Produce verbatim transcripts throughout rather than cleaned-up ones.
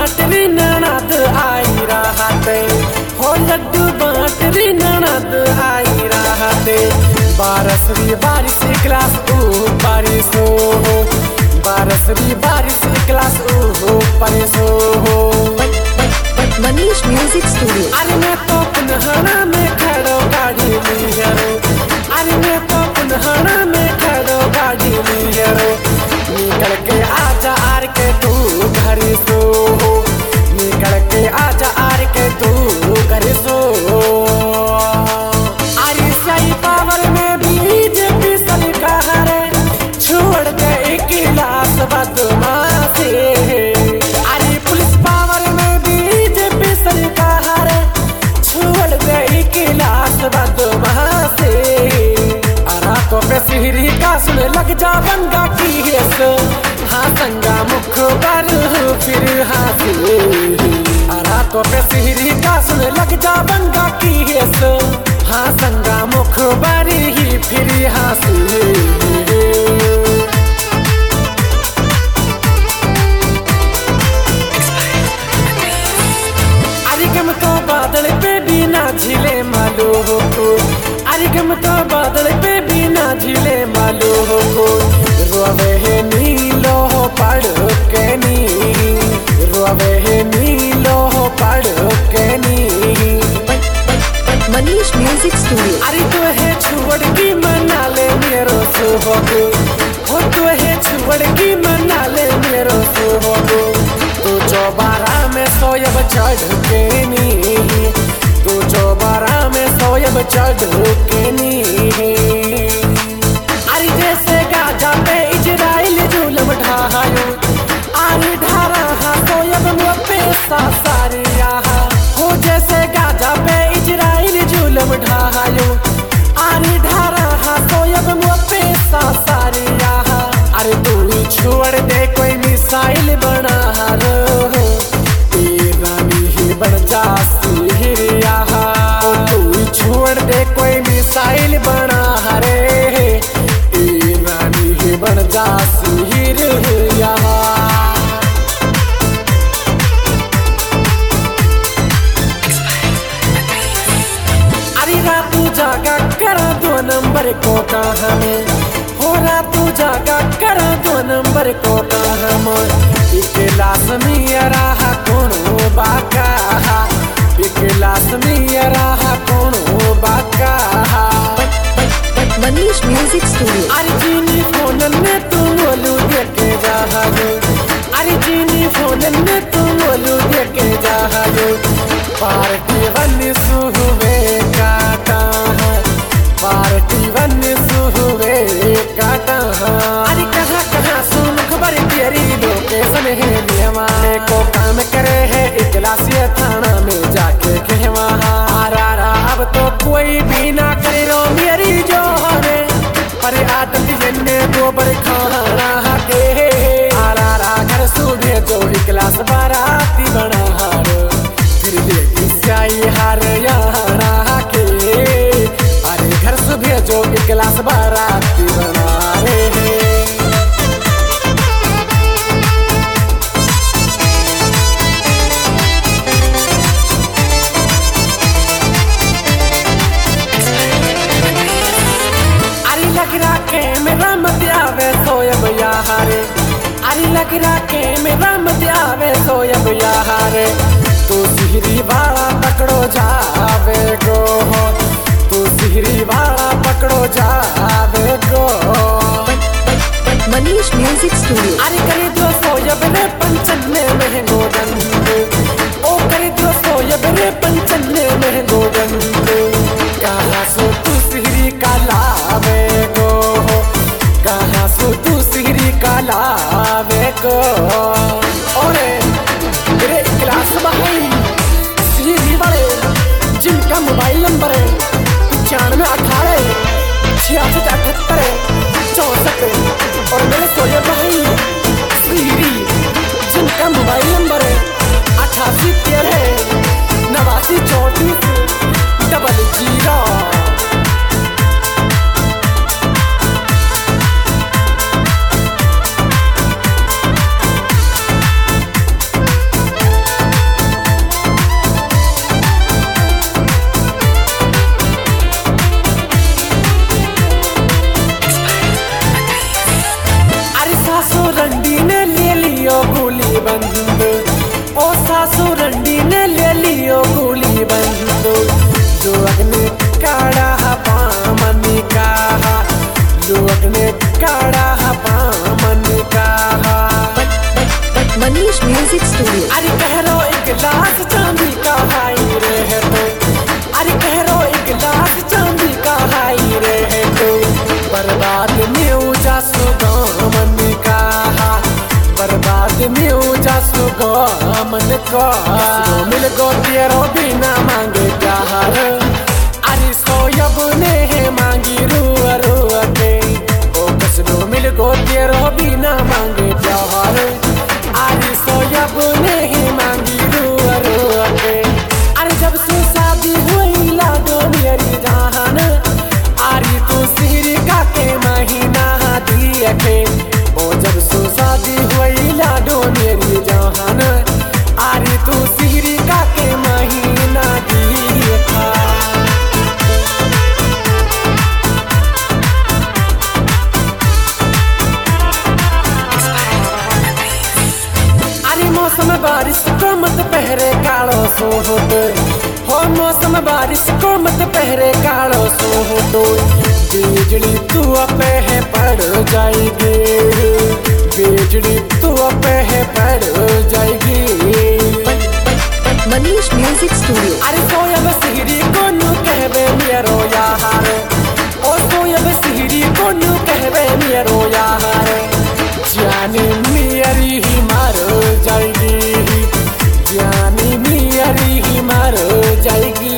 बाटरी ननद आई रहते हो, लड्डू बाटरी ननद आई रहते। बारसवी बारिश क्लास ओ बारिश हो, बारसवी बारिश क्लास ओ बारिश हो। Manish music studio. अरे मैं तो पुनहना में खड़ो गाड़ी लियरो, अरे मैं तो पुनहना में खड़ो गाड़ी लियरो। निकल के आजा आर के तू घर सो, निकल के आजा आर के तू घर सो। अरे सही पावर में बीजेपी सरकार है, छोड़ के एक गिलास बदमाशी। अरे पुलिस पावर में बीजेपी सरकार है, छोड़ के एक गिलास बदमाशी। अराकों पे सिहरी का सुन लग जा बंगा की हेस, हाँ संगा मुख पर फिर हाथी। अराकों पे सिहरी का सुन लग जा बंगा की हेस, हाँ संगा मुख पर ही फिर हाथी। अरिगम तो बादल पे भी ना झिले मालो हो, अरिगम तो बादल पे भी ना झिले मालो हो। रोवे है नीलो पढ़ के नी, रोवे है नीलो पढ़ के नी। Manish music studio. अरे तो है छुवड़ की मना ले मेरो सुबह, हो तो है छुवड़ की मना ले मेरो सुबह। तू चौबारा में सोयब चढ़ के नी, तू चौबारा में सोयब चढ़ के नी। अरे जैसे गाजा पे इजराइल जुल्म ढायो, अरे ढारा हा सोयब मुँह पे सारिया हो। जैसे गाजा पे इजराइल जुल्म ढायो, अरे ढारा हा सोयब मुँह पे सारिया। अरे तू ही छोड़ दे कोई मिसाइल बना रो, रानी ही बन जा सिहरिया। तू ही छोड़ दे कोई मिसाइल बना रे, रानी ही बन जा सिहरिया। अरे रातू जागा करा दो नंबर को कहा में, हो रातू जागा करा दो नंबर को कहा में। इकलास मियरा कोनो बाका, इकलास मियरा कोनो बाका। Manish music studio. अरे जीनी फोन ने तू बोलू देखे जहाजो, अरे जीनी फोन ने तू बोलू देखे जहाजो। पार्टी वन सुहुए काटा, पार्टी वन सुहुए काटा। अरे कहाँ कहाँ सुन खबर तेरी लोकेशन है, नियमाने को काम करे है इकलासिया थाना में जाके कहवा। आरा अब तो कोई भी ना करे रो मेरी जो है, अरे आदत जन्ने गोबर खाना के। आरा घर सुबह जो इकलास बाराती बना हार, फिर देखी जाई हार यारा के। अरे घर सुबह जो इकलास बाराती बना रे। लग राखे मेरा मत आवे सोयब यारे, अरे लग राखे मेरा मत आवे सोयब यारे। तू सिहरी वाला पकड़ो जावे गो, तू सिहरी वाला पकड़ो जावे गो। Manish music studio. अरे करे दो सोयब रे पंचन में महंगो डंडो, ओ करे दो सोयब रे पंचन में महंगो डंडो। कहाँ सो तू सिहरी का लावे गो, कहाँ सो तू सिहरी का लावे गो। ओरे मेरे क्लास भाई सिहरी वाले जिनका मोबाइल नंबर है पचानवे अठारह छियासठ अठहत्तर चौसठ, और मेरे सोया भाई सिहरी जिनका मोबाइल नंबर है अठासी तेरह नवासी चौंतीस double zero. Manish music studio. अरे कहरो एक गिलास चांदी का हाई रे है तो, अरे कहरो एक गिलास चांदी का हाई रे है तो, बर्बाद में ऊजा सुगमन का, बर्बाद में ऊजा सुगमन का। मिल गो तेरो बिना मांगे प्यार, अरे सोयब ने मांगी रुआ रुआ के, ओ कसलो मिल गो तेरो बिना मांगे प्यार, अरे सोयब ने मांगी रुआ रुआ के। अरे जब से शादी हुई लाडो मेरी जान, अरे तू सिरका के महीना दिए के, ओ जब से शादी हुई लाडो मेरी जान, अरे तू सिरका के महीना दिए था। मौसम बारिश को मत पहरे कालो सोहट, हो मौसम बारिश को मत पहरे कालो सोहट, बिजली तू पे है पड़ जाएगी, बिजली तू पे है पड़ जाएगी। Manish music studio. अरे सोयब सिहरी को नू कहबे मेरो यार, ओ सोयब सिहरी को नू कहबे मेरो यार, जानी मेरी ही मार जाएगी, जानी मेरी ही मार जाएगी।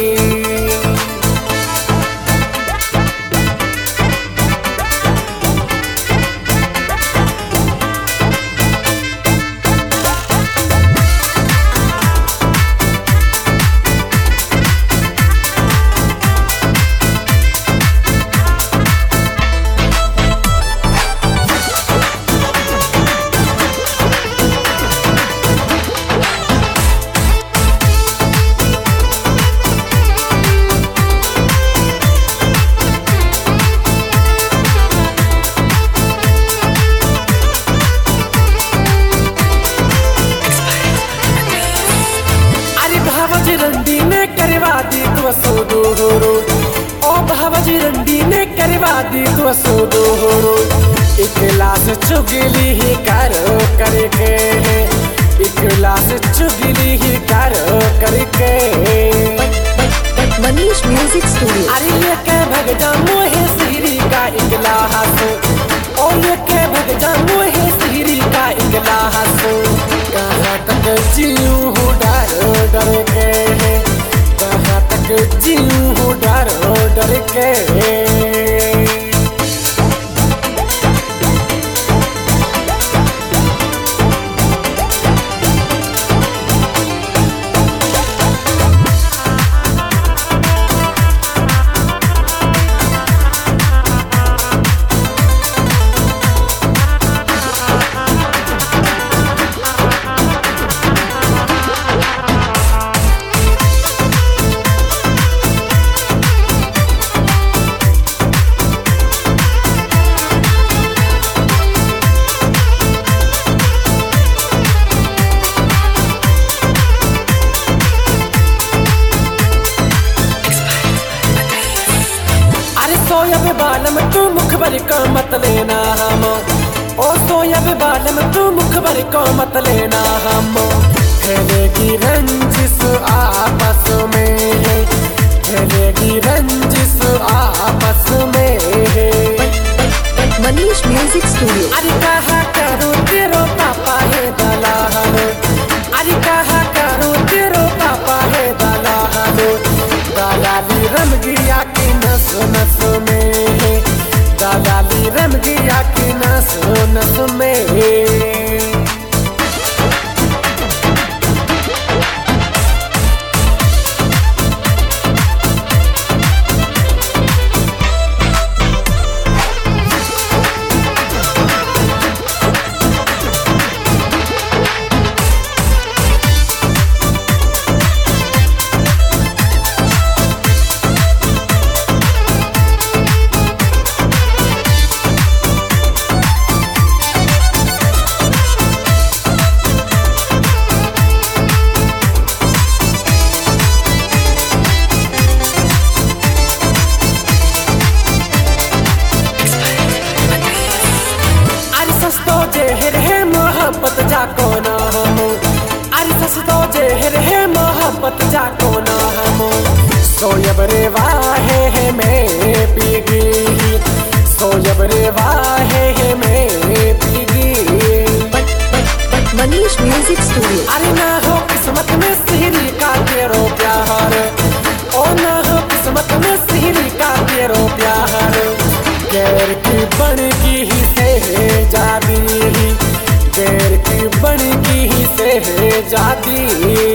रंडी ने करवा दी तो सोदोरो, ओ भावजी रंडी ने करवा दी तो सोदोरो, एक गिलास चुगली ही करो करके, एक गिलास चुगली ही करो करके। Manish music studio. अरे ये के भग जा मोहे सिहरी का एक गिलास, ओ ये के भग जा मोहे सिहरी का एक गिलास, कहाँ तक जीऊँ हूँ डर डर के, कहाँ तक जीऊँ हूँ डर डर के। सोयब बालम तू मुख भर को मत लेना हम, ओ सोयब बालम तू मुख भर को मत लेना हम, फैलेगी रंजिश आपस में, फैलेगी रंजिश आपस में। Manish music studio. अरे कहा करूँ तेरो पापा है दलाल, अरे कहा करूँ तेरो पापा है दलाल, दलाली रम गिया की नस नस में, दलाली रम गिया की नस नस में। जाको ना हम अरे सस तो जेहर है मोहब्बत जाको ना हम सोयब रे वाहे है मैं पीगी सोयब रे वाहे है मैं पीगी Manish Music Studio. अरे ना हो किस्मत में सिहरी का तेरो प्यार ओ ना हो किस्मत में सिहरी का तेरो प्यार गैर की बनगी ही से जादी गैर की बनगी ही से जादी